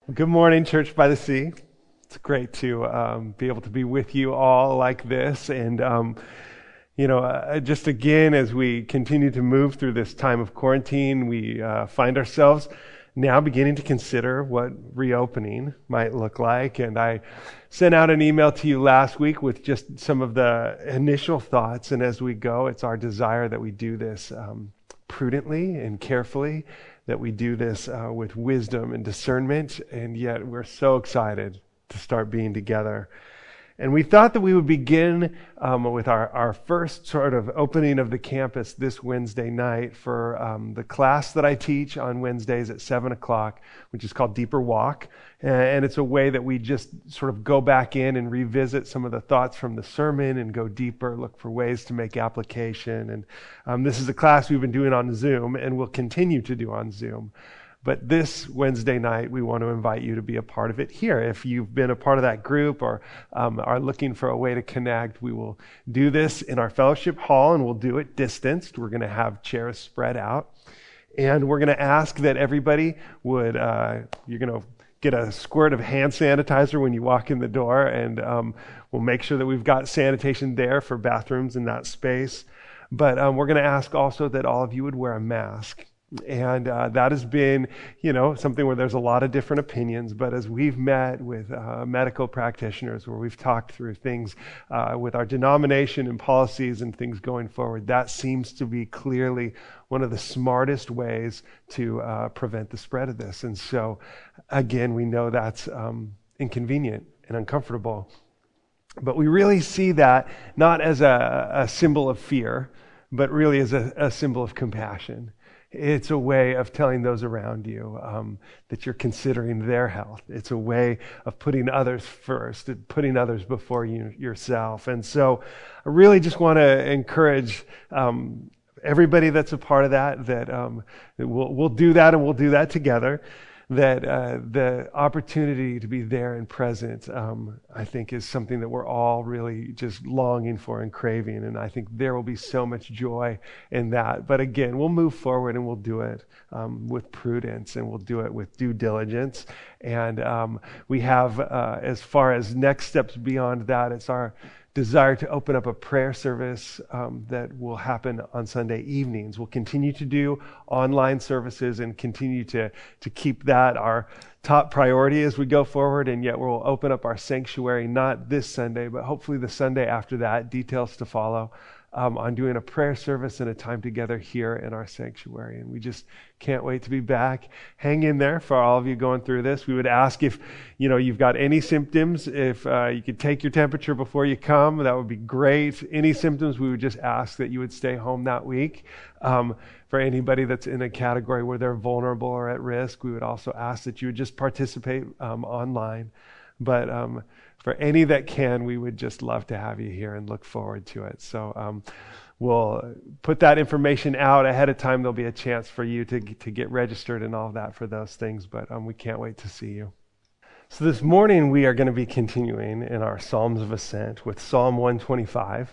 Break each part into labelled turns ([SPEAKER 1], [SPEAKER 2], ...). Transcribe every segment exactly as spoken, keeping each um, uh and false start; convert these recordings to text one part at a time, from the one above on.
[SPEAKER 1] Good morning, Church by the Sea. It's great to um, be able to be with you all like this. And, um, you know, uh, just again, as we continue to move through this time of quarantine, we uh, find ourselves now beginning to consider what reopening might look like. And I sent out an email to you last week with just some of the initial thoughts. And as we go, it's our desire that we do this um, prudently and carefully, that we do this uh, with wisdom and discernment, and yet we're so excited to start being together. And we thought that we would begin um, with our, our first sort of opening of the campus this Wednesday night for um, the class that I teach on Wednesdays at seven o'clock, which is called Deeper Walk. And it's a way that we just sort of go back in and revisit some of the thoughts from the sermon and go deeper, look for ways to make application. And um, this is a class we've been doing on Zoom and will continue to do on Zoom. But this Wednesday night, we want to invite you to be a part of it here. If you've been a part of that group or um, are looking for a way to connect, we will do this in our fellowship hall, and we'll do it distanced. We're going to have chairs spread out. And we're going to ask that everybody would, uh, you're going to get a squirt of hand sanitizer when you walk in the door, and um, we'll make sure that we've got sanitation there for bathrooms in that space. But um, we're going to ask also that all of you would wear a mask. And uh, that has been, you know, something where there's a lot of different opinions. But as we've met with uh, medical practitioners, where we've talked through things uh, with our denomination and policies and things going forward, that seems to be clearly one of the smartest ways to uh, prevent the spread of this. And so, again, we know that's um, inconvenient and uncomfortable. But we really see that not as a, a symbol of fear, but really as a, a symbol of compassion. It's a way of telling those around you um, that you're considering their health. It's a way of putting others first, putting others before you yourself. And so I really just want to encourage um, everybody that's a part of that, that, um, that we'll, we'll do that, and we'll do that together. That uh, the opportunity to be there and present, um, I think, is something that we're all really just longing for and craving. And I think there will be so much joy in that. But again, we'll move forward and we'll do it um, with prudence, and we'll do it with due diligence. And um, we have, uh, as far as next steps beyond that, it's our desire to open up a prayer service um, that will happen on Sunday evenings. We'll continue to do online services and continue to, to keep that our top priority as we go forward, and yet we'll open up our sanctuary, not this Sunday, but hopefully the Sunday after that, details to follow, um, on doing a prayer service and a time together here in our sanctuary. And we just can't wait to be back. Hang in there for all of you going through this. We would ask if, you know, you've got any symptoms, if uh, you could take your temperature before you come, that would be great. Any symptoms, we would just ask that you would stay home that week. Um, for anybody that's in a category where they're vulnerable or at risk, we would also ask that you would just participate um, online. But um, for any that can, we would just love to have you here and look forward to it. So um, we'll put that information out ahead of time. There'll be a chance for you to, to get registered and all of that for those things, but um, we can't wait to see you. So this morning we are going to be continuing in our Psalms of Ascent with Psalm one twenty-five.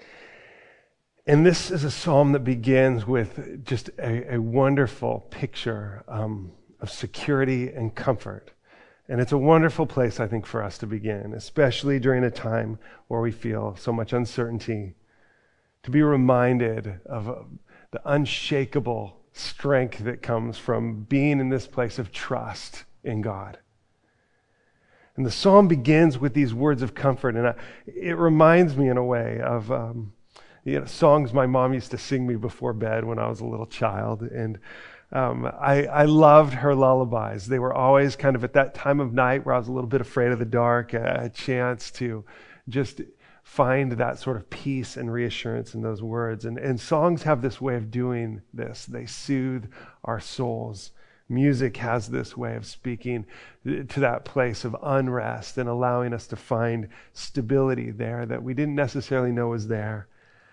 [SPEAKER 1] And this is a psalm that begins with just a, a wonderful picture um, of security and comfort. And it's a wonderful place, I think, for us to begin, especially during a time where we feel so much uncertainty, to be reminded of uh, the unshakable strength that comes from being in this place of trust in God. And the psalm begins with these words of comfort, and I, it reminds me in a way of um, you know, songs my mom used to sing me before bed when I was a little child. And Um, I, I loved her lullabies. They were always kind of at that time of night where I was a little bit afraid of the dark, a, a chance to just find that sort of peace and reassurance in those words. And, and songs have this way of doing this. They soothe our souls. Music has this way of speaking to that place of unrest and allowing us to find stability there that we didn't necessarily know was there.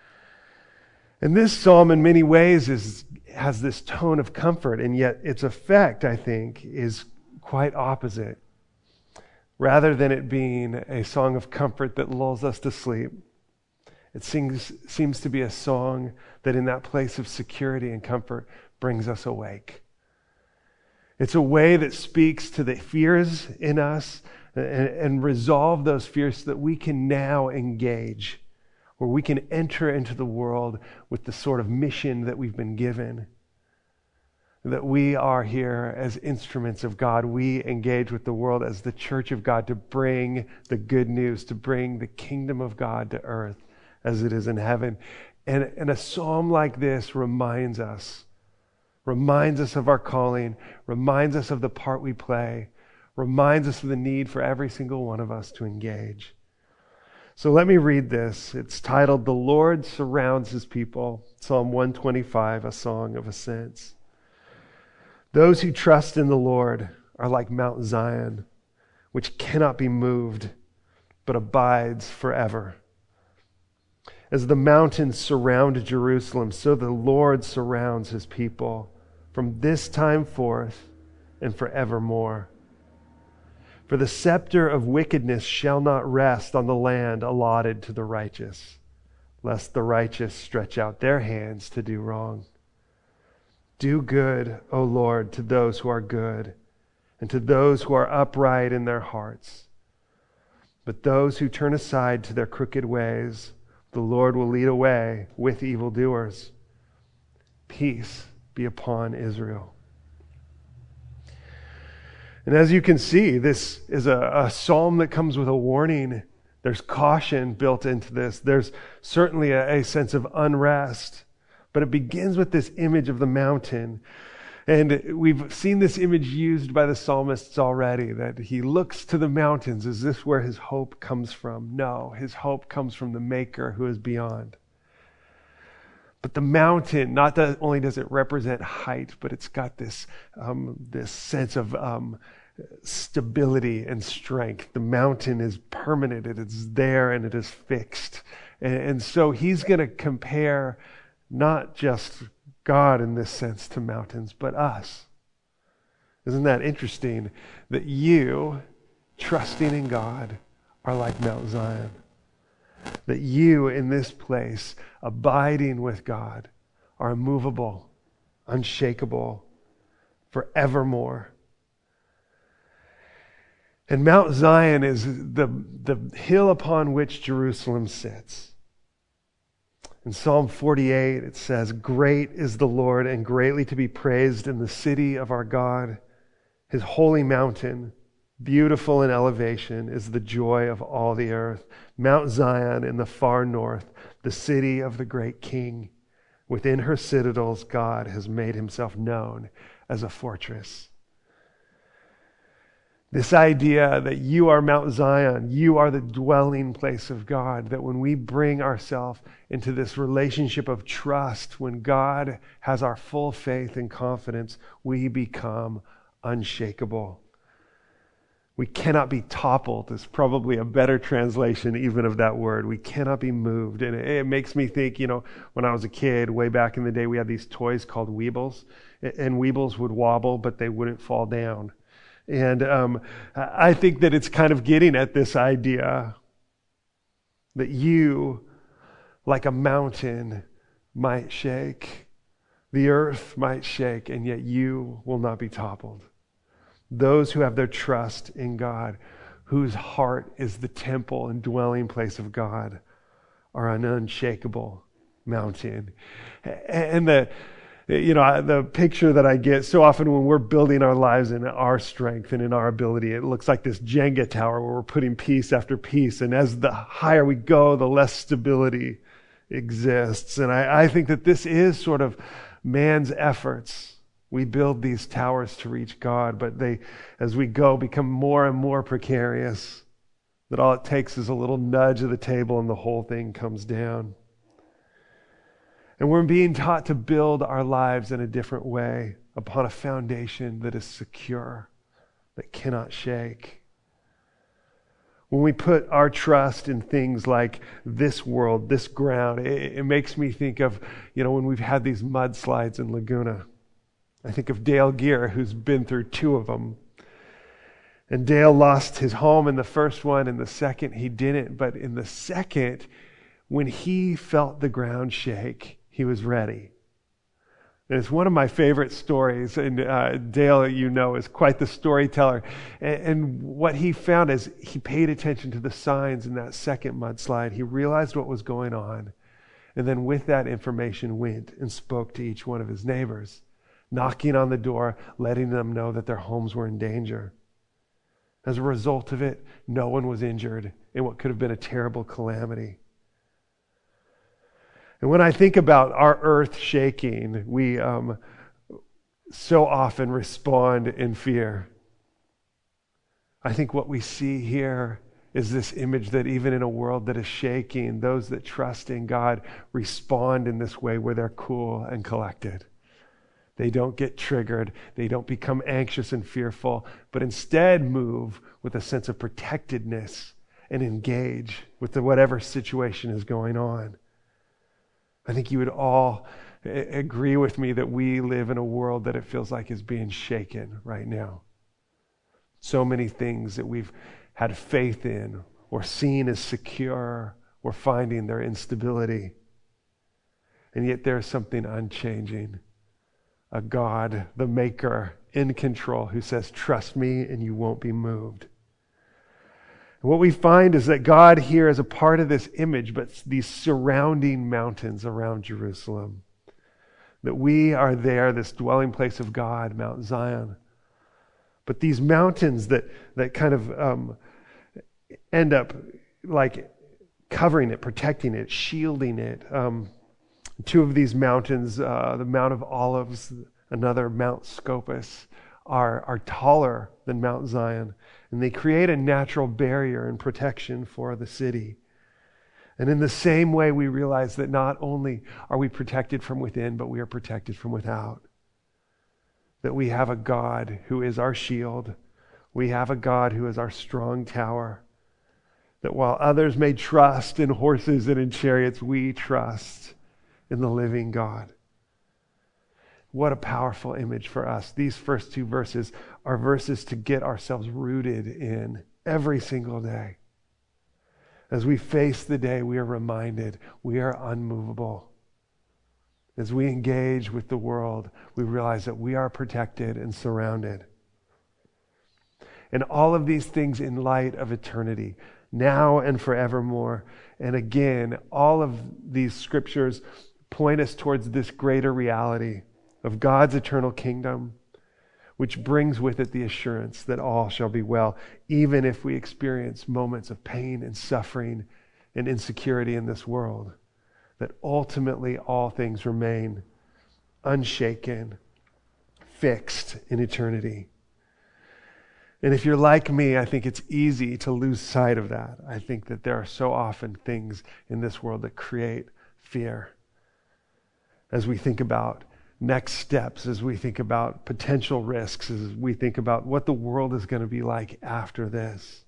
[SPEAKER 1] And this psalm in many ways is has this tone of comfort, and yet its effect, I think, is quite opposite. Rather than it being a song of comfort that lulls us to sleep, it seems, seems to be a song that in that place of security and comfort brings us awake. It's a way that speaks to the fears in us and, and resolve those fears so that we can now engage, where we can enter into the world with the sort of mission that we've been given. That we are here as instruments of God. We engage with the world as the church of God to bring the good news, to bring the kingdom of God to earth as it is in heaven. And, and a psalm like this reminds us, reminds us of our calling, reminds us of the part we play, reminds us of the need for every single one of us to engage. So let me read this. It's titled, "The Lord Surrounds His People," Psalm one twenty-five, a song of ascents. "Those who trust in the Lord are like Mount Zion, which cannot be moved, but abides forever. As the mountains surround Jerusalem, so the Lord surrounds His people from this time forth and forevermore. For the scepter of wickedness shall not rest on the land allotted to the righteous, lest the righteous stretch out their hands to do wrong. Do good, O Lord, to those who are good, and to those who are upright in their hearts. But those who turn aside to their crooked ways, the Lord will lead away with evildoers. Peace be upon Israel." And as you can see, this is a, a psalm that comes with a warning. There's caution built into this. There's certainly a, a sense of unrest. But it begins with this image of the mountain. And we've seen this image used by the psalmists already, that he looks to the mountains. Is this where his hope comes from? No, his hope comes from the Maker who is beyond. But the mountain, not that only does it represent height, but it's got this, um, this sense of um, stability and strength. The mountain is permanent, it is there, and it is fixed. And, and so he's going to compare not just God in this sense to mountains, but us. Isn't that interesting? That you, trusting in God, are like Mount Zion. That you in this place, abiding with God, are immovable, unshakable, forevermore. And Mount Zion is the, the hill upon which Jerusalem sits. In Psalm forty-eight, it says, "Great is the Lord and greatly to be praised in the city of our God. His holy mountain, beautiful in elevation, is the joy of all the earth. Mount Zion in the far north, the city of the great King. Within her citadels, God has made Himself known as a fortress." This idea that you are Mount Zion, you are the dwelling place of God, that when we bring ourselves into this relationship of trust, when God has our full faith and confidence, we become unshakable. We cannot be toppled is probably a better translation even of that word. We cannot be moved. And it, it makes me think, you know, when I was a kid, way back in the day, we had these toys called Weebles. And Weebles would wobble, but they wouldn't fall down. And um, I think that it's kind of getting at this idea that you, like a mountain, might shake. The earth might shake, and yet you will not be toppled. Those who have their trust in God, whose heart is the temple and dwelling place of God, are an unshakable mountain. And the You know, the picture that I get so often when we're building our lives in our strength and in our ability, it looks like this Jenga tower where we're putting piece after piece. And as the higher we go, the less stability exists. And I, I think that this is sort of man's efforts. We build these towers to reach God, but they, as we go, become more and more precarious. That all it takes is a little nudge of the table and the whole thing comes down. And we're being taught to build our lives in a different way upon a foundation that is secure, that cannot shake. When we put our trust in things like this world, this ground, it, it makes me think of, you know, when we've had these mudslides in Laguna. I think of Dale Gear, who's been through two of them. And Dale lost his home in the first one, and the second he didn't. But in the second, when he felt the ground shake, he was ready. And it's one of my favorite stories. And uh, Dale, you know, is quite the storyteller. And, and what he found is he paid attention to the signs in that second mudslide. He realized what was going on. And then with that information went and spoke to each one of his neighbors, knocking on the door, letting them know that their homes were in danger. As a result of it, no one was injured in what could have been a terrible calamity. And when I think about our earth shaking, we um, so often respond in fear. I think what we see here is this image that even in a world that is shaking, those that trust in God respond in this way where they're cool and collected. They don't get triggered. They don't become anxious and fearful, but instead move with a sense of protectedness and engage with the whatever situation is going on. I think you would all agree with me that we live in a world that it feels like is being shaken right now. So many things that we've had faith in or seen as secure, we're finding their instability. And yet there's something unchanging. A God, the maker, in control, who says, trust me and you won't be moved. And what we find is that God here is a part of this image, but these surrounding mountains around Jerusalem. That we are there, this dwelling place of God, Mount Zion. But these mountains that, that kind of um, end up like covering it, protecting it, shielding it. Um, two of these mountains, uh, the Mount of Olives, another Mount Scopus, are, are taller than Mount Zion. And they create a natural barrier and protection for the city. And in the same way, we realize that not only are we protected from within, but we are protected from without. That we have a God who is our shield. We have a God who is our strong tower. That while others may trust in horses and in chariots, we trust in the living God. What a powerful image for us. These first two verses are verses to get ourselves rooted in every single day. As we face the day, we are reminded we are unmovable. As we engage with the world, we realize that we are protected and surrounded. And all of these things in light of eternity, now and forevermore. And again, all of these scriptures point us towards this greater reality of God's eternal kingdom, which brings with it the assurance that all shall be well, even if we experience moments of pain and suffering and insecurity in this world, that ultimately all things remain unshaken, fixed in eternity. And if you're like me, I think it's easy to lose sight of that. I think that there are so often things in this world that create fear. As we think about next steps, as we think about potential risks, as we think about what the world is going to be like after this.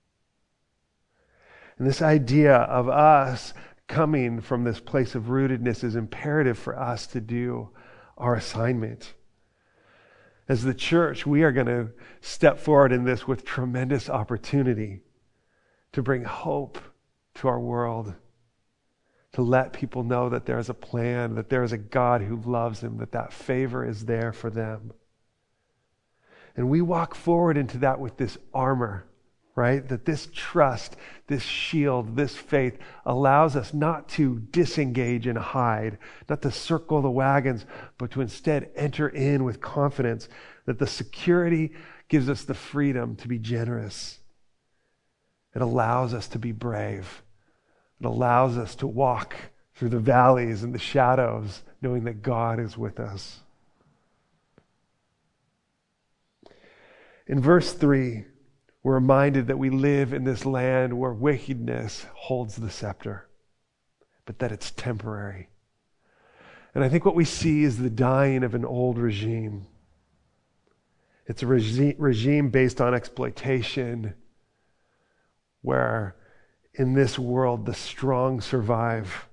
[SPEAKER 1] And this idea of us coming from this place of rootedness is imperative for us to do our assignment. As the church, we are going to step forward in this with tremendous opportunity to bring hope to our world, to let people know that there is a plan, that there is a God who loves them, that that favor is there for them. And we walk forward into that with this armor, right? That this trust, this shield, this faith allows us not to disengage and hide, not to circle the wagons, but to instead enter in with confidence that the security gives us the freedom to be generous. It allows us to be brave. It allows us to walk through the valleys and the shadows, knowing that God is with us. In verse three, we're reminded that we live in this land where wickedness holds the scepter, but that it's temporary. And I think what we see is the dying of an old regime. It's a regi- regime based on exploitation, where in this world, the strong survive,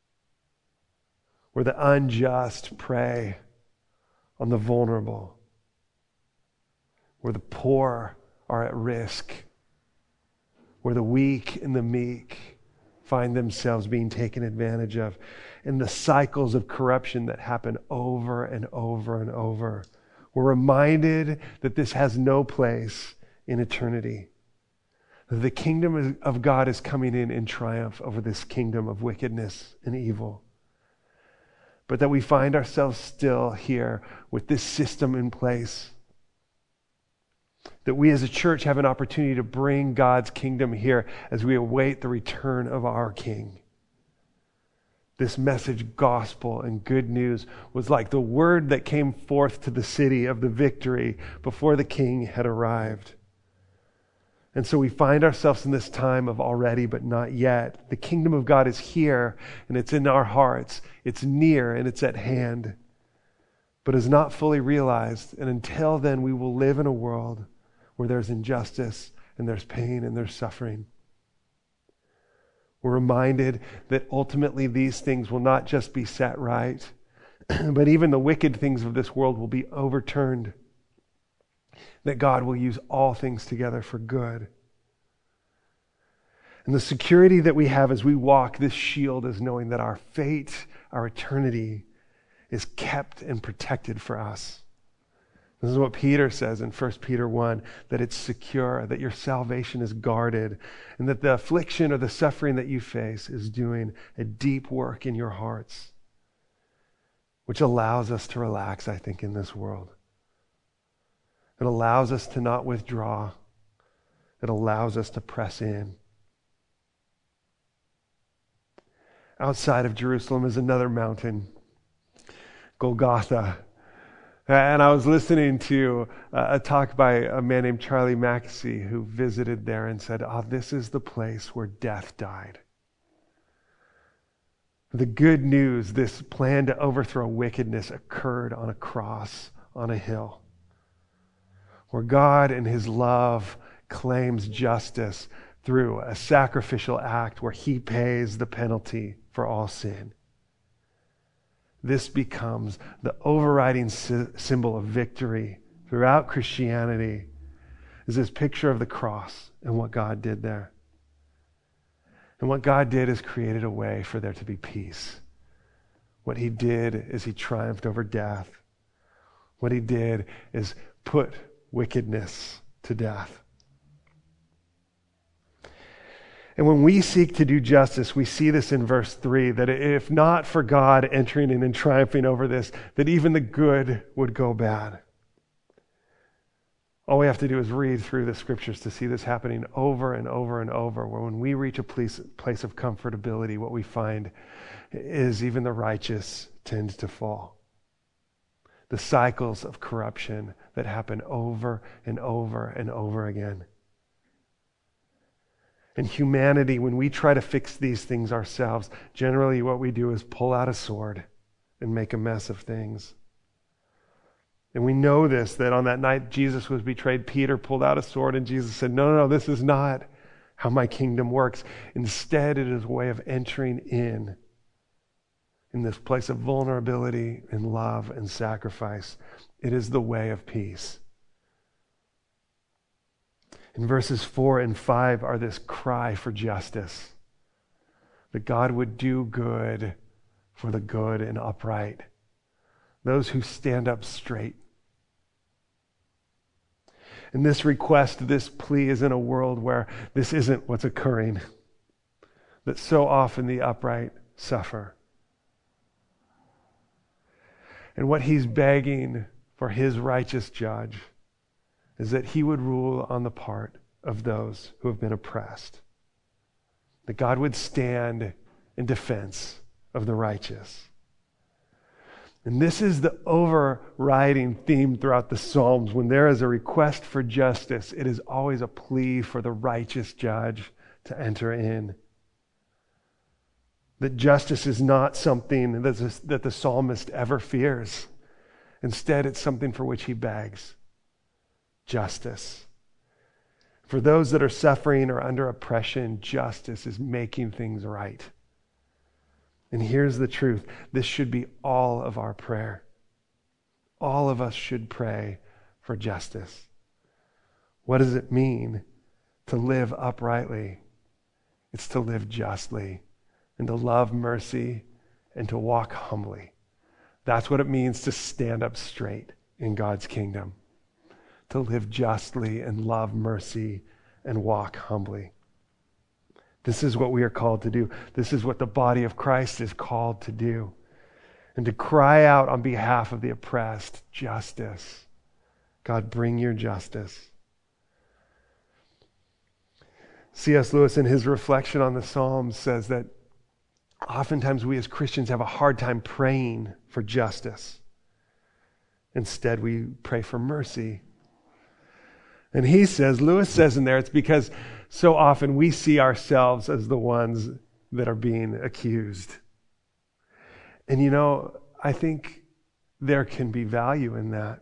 [SPEAKER 1] where the unjust prey on the vulnerable, where the poor are at risk, where the weak and the meek find themselves being taken advantage of, and the cycles of corruption that happen over and over and over. We're reminded that this has no place in eternity. The kingdom of God is coming in in triumph over this kingdom of wickedness and evil. But that we find ourselves still here with this system in place. That we as a church have an opportunity to bring God's kingdom here as we await the return of our King. This message, gospel, and good news was like the word that came forth to the city of the victory before the King had arrived. And so we find ourselves in this time of already but not yet. The kingdom of God is here, and it's in our hearts. It's near, and it's at hand, but is not fully realized. And until then, we will live in a world where there's injustice, and there's pain, and there's suffering. We're reminded that ultimately these things will not just be set right, but even the wicked things of this world will be overturned. That God will use all things together for good. And the security that we have as we walk this shield is knowing that our fate, our eternity, is kept and protected for us. This is what Peter says in First Peter one, that it's secure, that your salvation is guarded, and that the affliction or the suffering that you face is doing a deep work in your hearts, which allows us to relax, I think, in this world. It allows us to not withdraw. It allows us to press in. Outside of Jerusalem is another mountain, Golgotha. And I was listening to a talk by a man named Charlie Mackesy who visited there and said, oh, this is the place where death died. The good news, this plan to overthrow wickedness, occurred on a cross on a hill, where God in his love claims justice through a sacrificial act where he pays the penalty for all sin. This becomes the overriding sy- symbol of victory throughout Christianity, is this picture of the cross and what God did there. And what God did is created a way for there to be peace. What he did is he triumphed over death. What he did is put wickedness to death. And when we seek to do justice, we see this in verse three, that if not for God entering in and triumphing over this, that even the good would go bad. All we have to do is read through the scriptures to see this happening over and over and over, where when we reach a place, place of comfortability, what we find is even the righteous tend to fall. The cycles of corruption that happen over and over and over again. And humanity, when we try to fix these things ourselves, generally what we do is pull out a sword and make a mess of things. And we know this, that on that night Jesus was betrayed, Peter pulled out a sword and Jesus said, no, no, no, this is not how my kingdom works. Instead, it is a way of entering in, in this place of vulnerability and love and sacrifice. It is the way of peace. In verses four and five are this cry for justice, that God would do good for the good and upright, those who stand up straight. And this request, this plea is in a world where this isn't what's occurring, that so often the upright suffer. And what he's begging for his righteous judge is that he would rule on the part of those who have been oppressed. That God would stand in defense of the righteous. And this is the overriding theme throughout the Psalms. When there is a request for justice, it is always a plea for the righteous judge to enter in. That justice is not something that the psalmist ever fears. Instead, it's something for which he begs. Justice. For those that are suffering or under oppression, justice is making things right. And here's the truth. This should be all of our prayer. All of us should pray for justice. What does it mean to live uprightly? It's to live justly and to love mercy and to walk humbly. That's what it means to stand up straight in God's kingdom. To live justly and love mercy and walk humbly. This is what we are called to do. This is what the body of Christ is called to do. And to cry out on behalf of the oppressed, justice. God, bring your justice. C S Lewis, in his reflection on the Psalms, says that oftentimes we as Christians have a hard time praying for justice. Instead, we pray for mercy. And he says, Lewis says in there, it's because so often we see ourselves as the ones that are being accused. And you know, I think there can be value in that.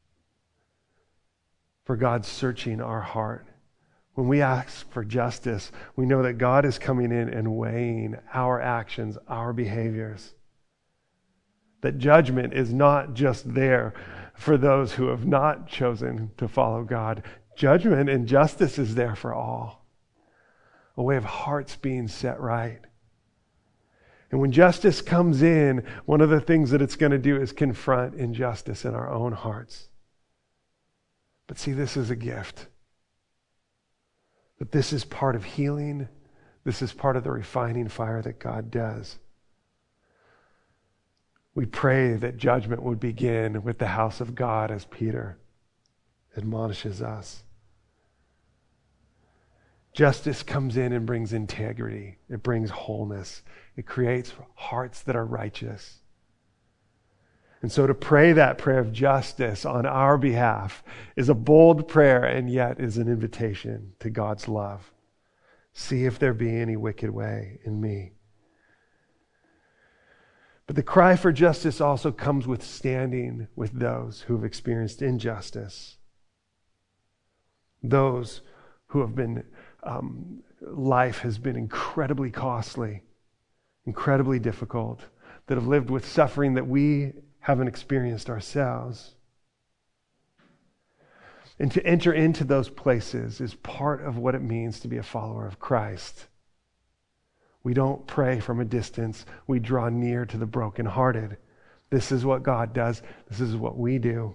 [SPEAKER 1] For God searching our heart. When we ask for justice, we know that God is coming in and weighing our actions, our behaviors. That judgment is not just there for those who have not chosen to follow God. Judgment and justice is there for all. A way of hearts being set right. And when justice comes in, one of the things that it's going to do is confront injustice in our own hearts. But see, this is a gift. But this is part of healing. This is part of the refining fire that God does. We pray that judgment would begin with the house of God, as Peter admonishes us. Justice comes in and brings integrity. It brings wholeness. It creates hearts that are righteous. And so to pray that prayer of justice on our behalf is a bold prayer and yet is an invitation to God's love. See if there be any wicked way in me. But the cry for justice also comes with standing with those who have experienced injustice. Those who have been, um, life has been incredibly costly, incredibly difficult, that have lived with suffering that we haven't experienced ourselves. And to enter into those places is part of what it means to be a follower of Christ. We don't pray from a distance. We draw near to the brokenhearted. This is what God does. This is what we do.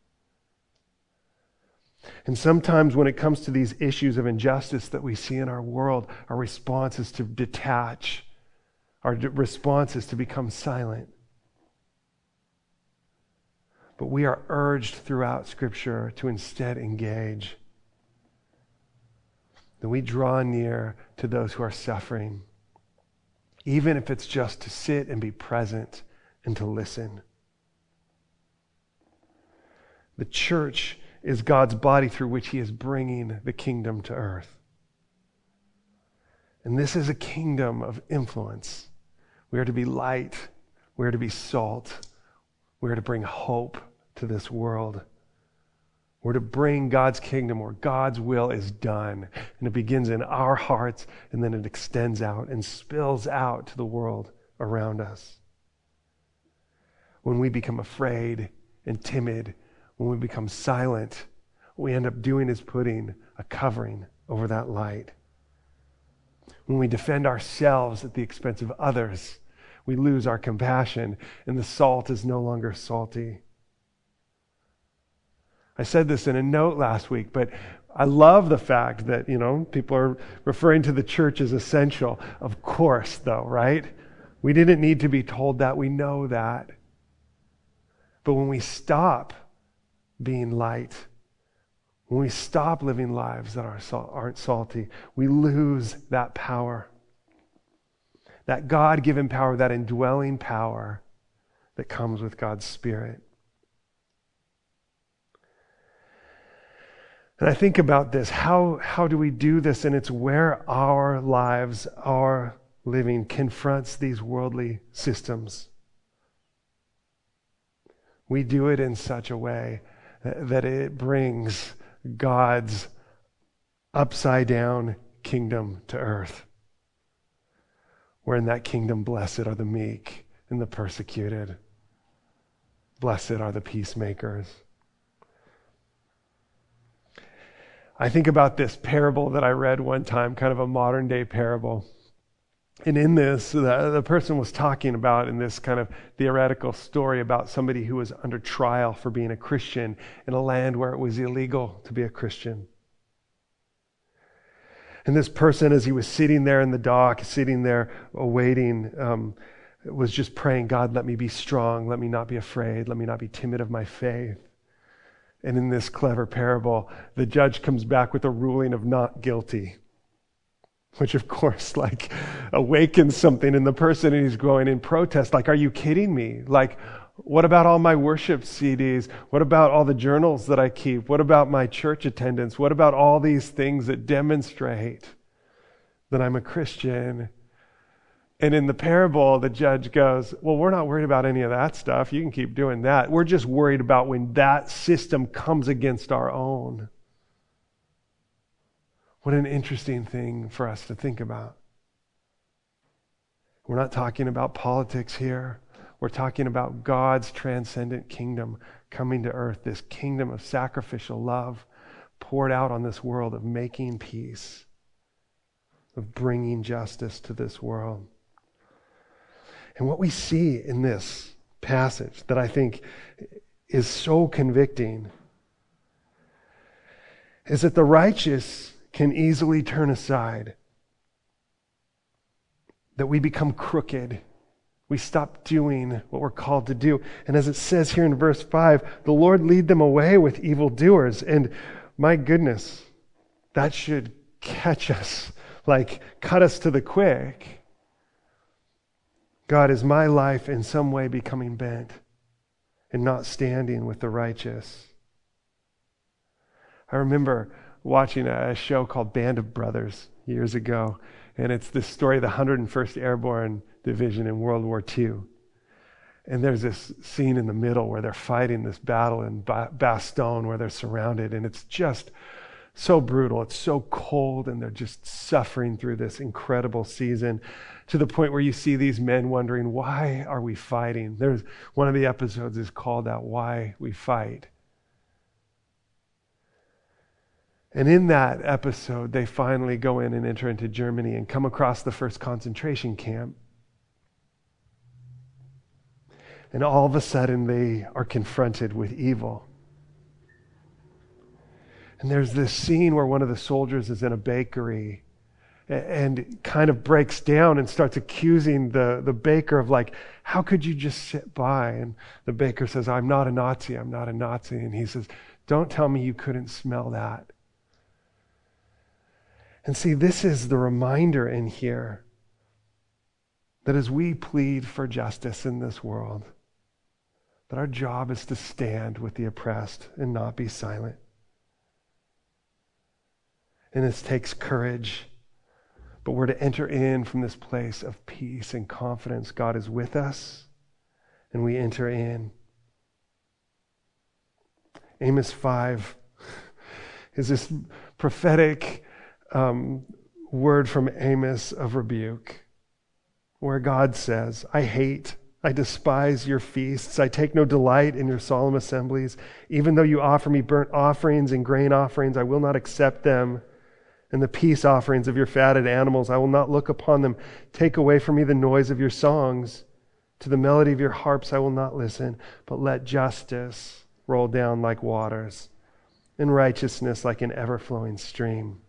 [SPEAKER 1] And sometimes when it comes to these issues of injustice that we see in our world, our response is to detach. Our response is to become silent. But we are urged throughout Scripture to instead engage. That we draw near to those who are suffering, even if it's just to sit and be present and to listen. The church is God's body through which He is bringing the kingdom to earth. And this is a kingdom of influence. We are to be light. We are to be salt. We are to bring hope to this world. We're to bring God's kingdom where God's will is done. And it begins in our hearts, and then it extends out and spills out to the world around us. When we become afraid and timid, when we become silent, what we end up doing is putting a covering over that light. When we defend ourselves at the expense of others, we lose our compassion, and the salt is no longer salty. I said this in a note last week, but I love the fact that, you know, people are referring to the church as essential. Of course, though, right? We didn't need to be told that. We know that. But when we stop being light, when we stop living lives that aren't salty, we lose that power. That God-given power, that indwelling power that comes with God's Spirit. And I think about this, how, how do we do this? And it's where our lives, our living confronts these worldly systems. We do it in such a way that it brings God's upside down kingdom to earth. Where in that kingdom, blessed are the meek and the persecuted. Blessed are the peacemakers. I think about this parable that I read one time, kind of a modern day parable. And in this, the, the person was talking about in this kind of theoretical story about somebody who was under trial for being a Christian in a land where it was illegal to be a Christian. And this person, as he was sitting there in the dock, sitting there awaiting, um, was just praying, God, let me be strong. Let me not be afraid. Let me not be timid of my faith. And in this clever parable, the judge comes back with a ruling of not guilty, which of course like awakens something in the person, and he's going in protest, like, are you kidding me? Like, what about all my worship C Ds? What about all the journals that I keep? What about my church attendance? What about all these things that demonstrate that I'm a Christian? And in the parable, the judge goes, well, we're not worried about any of that stuff. You can keep doing that. We're just worried about when that system comes against our own. What an interesting thing for us to think about. We're not talking about politics here. We're talking about God's transcendent kingdom coming to earth, this kingdom of sacrificial love poured out on this world, of making peace, of bringing justice to this world. And what we see in this passage that I think is so convicting is that the righteous can easily turn aside, that we become crooked. We stop doing what we're called to do. And as it says here in verse five, the Lord lead them away with evildoers. And my goodness, that should catch us, like cut us to the quick. God, is my life in some way becoming bent and not standing with the righteous? I remember watching a show called Band of Brothers years ago, and it's the story of the one hundred first Airborne Division in World War Two. And there's this scene in the middle where they're fighting this battle in Bastogne where they're surrounded, and it's just so brutal. It's so cold, and they're just suffering through this incredible season to the point where you see these men wondering, why are we fighting? There's one of the episodes is called out, Why We Fight. And in that episode, they finally go in and enter into Germany and come across the first concentration camp. And all of a sudden, they are confronted with evil. And there's this scene where one of the soldiers is in a bakery and kind of breaks down and starts accusing the, the baker of like, how could you just sit by? And the baker says, I'm not a Nazi, I'm not a Nazi. And he says, don't tell me you couldn't smell that. And see, this is the reminder in here that as we plead for justice in this world, that our job is to stand with the oppressed and not be silent. And this takes courage, but we're to enter in from this place of peace and confidence. God is with us, and we enter in. Amos five is this prophetic um, word from Amos of rebuke, where God says, I hate, I despise your feasts. I take no delight in your solemn assemblies. Even though you offer me burnt offerings and grain offerings, I will not accept them. And the peace offerings of your fatted animals, I will not look upon them. Take away from me the noise of your songs. To the melody of your harps I will not listen, but let justice roll down like waters, and righteousness like an ever-flowing stream.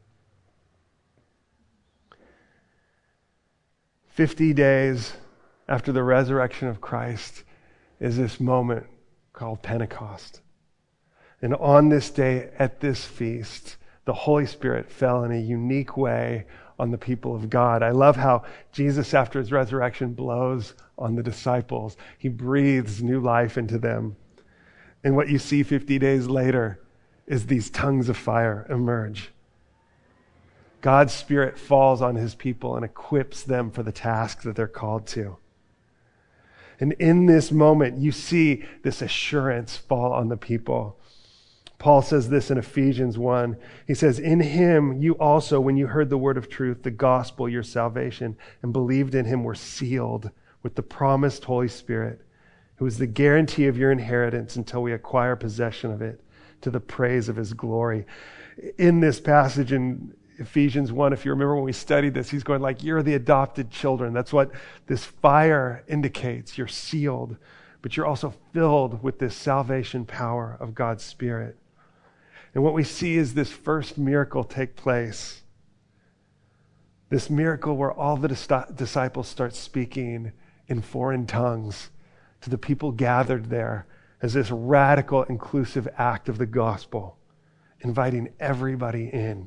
[SPEAKER 1] Fifty days after the resurrection of Christ is this moment called Pentecost. And on this day, at this feast, the Holy Spirit fell in a unique way on the people of God. I love how Jesus, after his resurrection, blows on the disciples. He breathes new life into them. And what you see fifty days later is these tongues of fire emerge. God's Spirit falls on his people and equips them for the task that they're called to. And in this moment, you see this assurance fall on the people. Paul says this in Ephesians one. He says, in him you also, when you heard the word of truth, the gospel, your salvation, and believed in him, were sealed with the promised Holy Spirit, who is the guarantee of your inheritance until we acquire possession of it, to the praise of his glory. in this passage in Ephesians one, if you remember when we studied this, he's going like, you're the adopted children. That's what this fire indicates. You're sealed, but you're also filled with this salvation power of God's Spirit. And what we see is this first miracle take place. This miracle where all the dis- disciples start speaking in foreign tongues to the people gathered there as this radical, inclusive act of the gospel, inviting everybody in.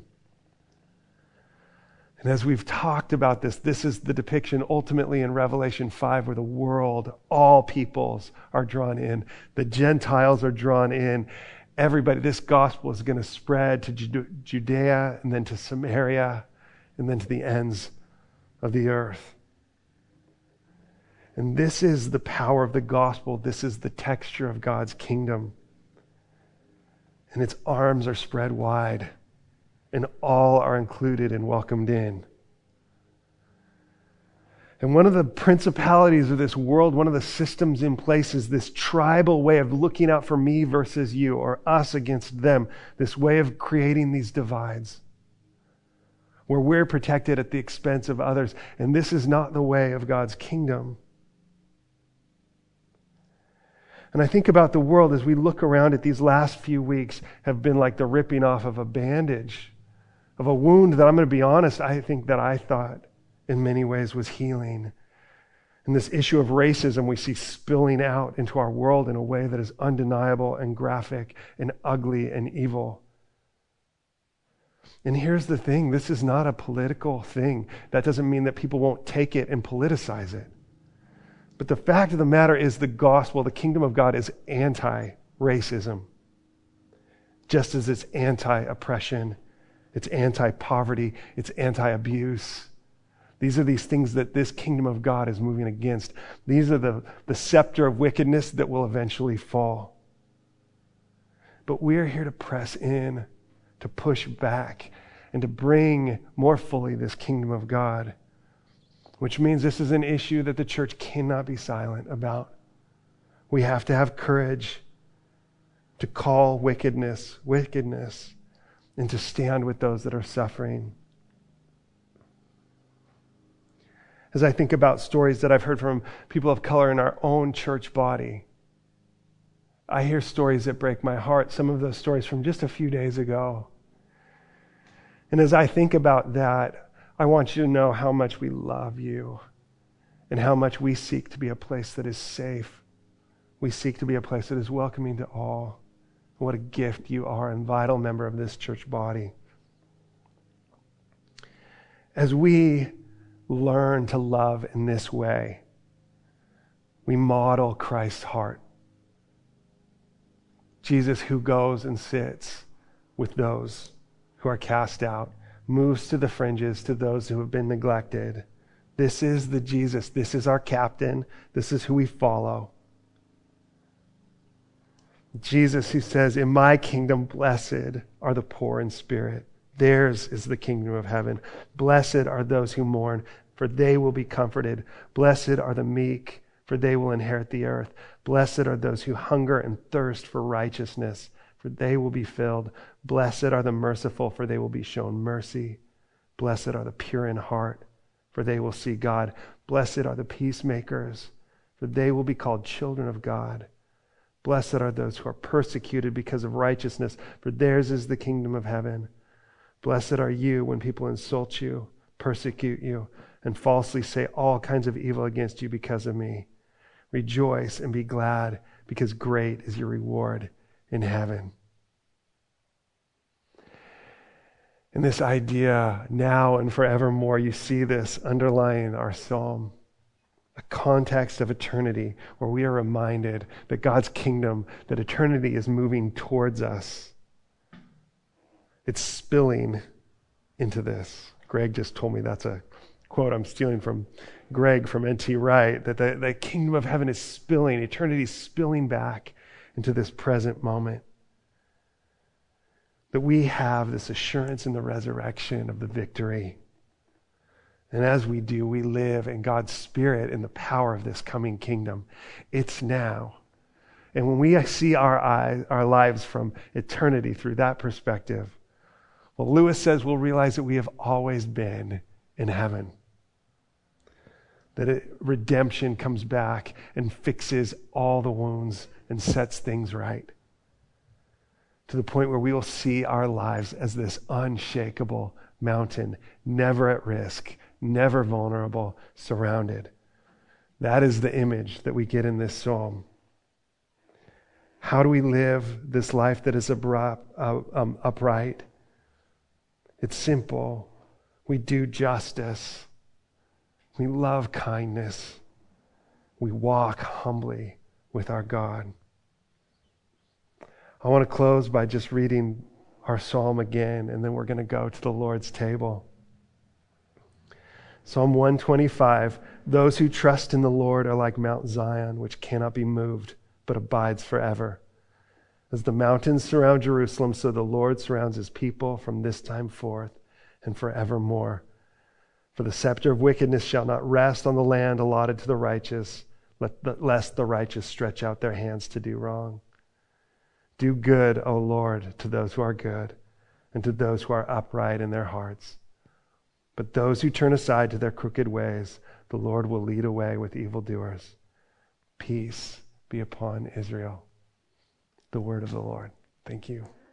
[SPEAKER 1] And as we've talked about this, this is the depiction ultimately in Revelation five where the world, all peoples are drawn in. The Gentiles are drawn in. Everybody, this gospel is going to spread to Judea and then to Samaria and then to the ends of the earth. And this is the power of the gospel. This is the texture of God's kingdom. And its arms are spread wide, and all are included and welcomed in. And one of the principalities of this world, one of the systems in place is this tribal way of looking out for me versus you, or us against them, this way of creating these divides, where we're protected at the expense of others. And this is not the way of God's kingdom. And I think about the world as we look around at these last few weeks have been like the ripping off of a bandage, of a wound that, I'm going to be honest, I think that I thought in many ways was healing. And this issue of racism we see spilling out into our world in a way that is undeniable and graphic and ugly and evil. And here's the thing, this is not a political thing. That doesn't mean that people won't take it and politicize it. But the fact of the matter is the gospel, the kingdom of God, is anti-racism. Just as it's anti-oppression, it's anti-poverty, it's anti-abuse. These are these things that this kingdom of God is moving against. These are the, the scepter of wickedness that will eventually fall. But we are here to press in, to push back, and to bring more fully this kingdom of God. Which means this is an issue that the church cannot be silent about. We have to have courage to call wickedness, wickedness, and to stand with those that are suffering. As I think about stories that I've heard from people of color in our own church body, I hear stories that break my heart, some of those stories from just a few days ago. And as I think about that, I want you to know how much we love you and how much we seek to be a place that is safe. We seek to be a place that is welcoming to all. What a gift you are and vital member of this church body. As we learn to love in this way, we model Christ's heart. Jesus, who goes and sits with those who are cast out, moves to the fringes, to those who have been neglected. This is the Jesus. This is our captain. This is who we follow. Jesus who says, in my kingdom, blessed are the poor in spirit. Theirs is the kingdom of heaven. Blessed are those who mourn, for they will be comforted. Blessed are the meek, for they will inherit the earth. Blessed are those who hunger and thirst for righteousness, for they will be filled. Blessed are the merciful, for they will be shown mercy. Blessed are the pure in heart, for they will see God. Blessed are the peacemakers, for they will be called children of God. Blessed are those who are persecuted because of righteousness, for theirs is the kingdom of heaven. Blessed are you when people insult you, persecute you, and falsely say all kinds of evil against you because of me. Rejoice and be glad, because great is your reward in heaven. And this idea, now and forevermore, you see this underlying our psalm. A context of eternity where we are reminded that God's kingdom, that eternity is moving towards us. It's spilling into this. Greg just told me that's a quote I'm stealing from Greg from N T Wright, that the, the kingdom of heaven is spilling, eternity is spilling back into this present moment. That we have this assurance in the resurrection of the victory. And as we do, we live in God's Spirit in the power of this coming kingdom. It's now. And when we see our eyes, our lives from eternity through that perspective, Well, Lewis says we'll realize that we have always been in heaven. That it, redemption comes back and fixes all the wounds and sets things right. To the point where we will see our lives as this unshakable mountain, never at risk, never vulnerable, surrounded. That is the image that we get in this psalm. How do we live this life that is abrupt, uh, um, upright? It's simple. We do justice. We love kindness. We walk humbly with our God. I want to close by just reading our psalm again, and then we're going to go to the Lord's table. Psalm one twenty-five, those who trust in the Lord are like Mount Zion, which cannot be moved, but abides forever. As the mountains surround Jerusalem, so the Lord surrounds his people from this time forth and forevermore. For the scepter of wickedness shall not rest on the land allotted to the righteous, lest the righteous stretch out their hands to do wrong. Do good, O Lord, to those who are good, and to those who are upright in their hearts. But those who turn aside to their crooked ways, the Lord will lead away with evildoers. Peace be upon Israel. The word of the Lord. Thank you.